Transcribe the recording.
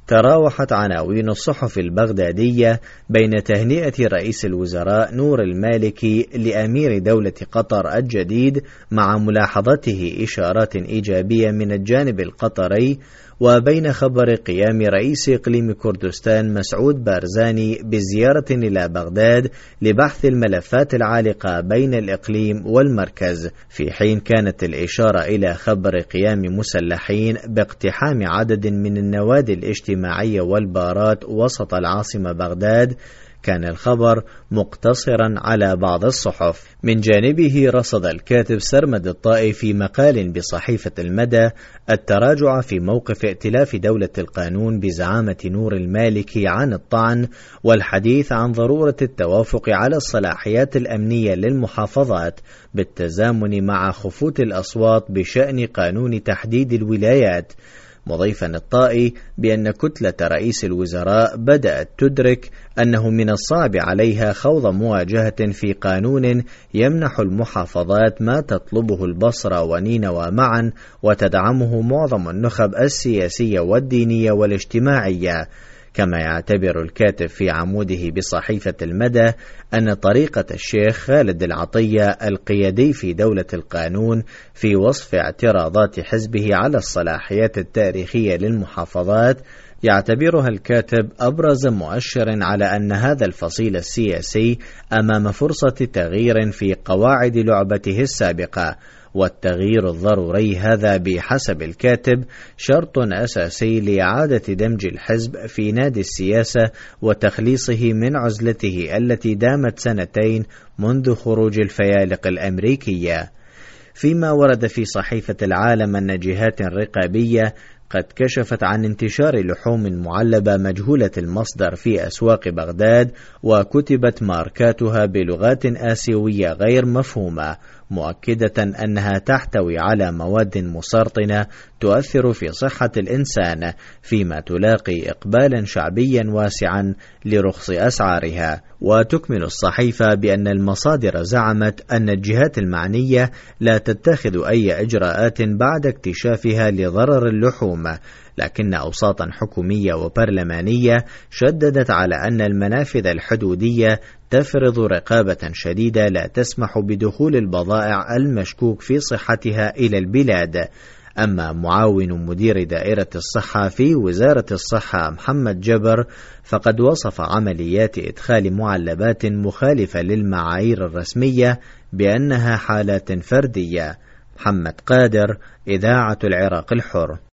تراوحت عناوين الصحف البغدادية بين تهنئة رئيس الوزراء نور المالكي لأمير دولة قطر الجديد مع ملاحظته إشارات إيجابية من الجانب القطري، وبين خبر قيام رئيس إقليم كردستان مسعود بارزاني بزيارة إلى بغداد لبحث الملفات العالقة بين الإقليم والمركز، في حين كانت الإشارة إلى خبر قيام مسلحين باقتحام عدد من النوادي الاجتماعية والبارات وسط العاصمة بغداد. كان الخبر مقتصرا على بعض الصحف. من جانبه رصد الكاتب سرمد الطائي في مقال بصحيفة المدى التراجع في موقف ائتلاف دولة القانون بزعامة نور المالكي عن الطعن، والحديث عن ضرورة التوافق على الصلاحيات الأمنية للمحافظات بالتزامن مع خفوت الأصوات بشأن قانون تحديد الولايات، مضيفا الطائي بأن كتلة رئيس الوزراء بدأت تدرك أنه من الصعب عليها خوض مواجهة في قانون يمنح المحافظات ما تطلبه البصرة ونينوى معا وتدعمه معظم النخب السياسية والدينية والاجتماعية. كما يعتبر الكاتب في عموده بصحيفة المدى أن طريقة الشيخ خالد العطية القيادي في دولة القانون في وصف اعتراضات حزبه على الصلاحيات التاريخية للمحافظات يعتبرها الكاتب أبرز مؤشر على أن هذا الفصيل السياسي أمام فرصة تغيير في قواعد لعبته السابقة، والتغيير الضروري هذا بحسب الكاتب شرط أساسي لإعادة دمج الحزب في نادي السياسة وتخليصه من عزلته التي دامت سنتين منذ خروج الفيالق الأمريكية. فيما ورد في صحيفة العالم أن جهات رقابية قد كشفت عن انتشار لحوم معلبة مجهولة المصدر في أسواق بغداد، وكتبت ماركاتها بلغات آسيوية غير مفهومة، مؤكدة أنها تحتوي على مواد مسرطنة تؤثر في صحة الإنسان، فيما تلاقي إقبالا شعبيا واسعا لرخص أسعارها. وتكمل الصحيفة بأن المصادر زعمت أن الجهات المعنية لا تتخذ أي إجراءات بعد اكتشافها لضرر اللحوم، لكن أوساطا حكومية وبرلمانية شددت على أن المنافذ الحدودية تفرض رقابة شديدة لا تسمح بدخول البضائع المشكوك في صحتها إلى البلاد. أما معاون مدير دائرة الصحة في وزارة الصحة محمد جبر فقد وصف عمليات إدخال معلبات مخالفة للمعايير الرسمية بأنها حالات فردية. محمد قادر، إذاعة العراق الحر.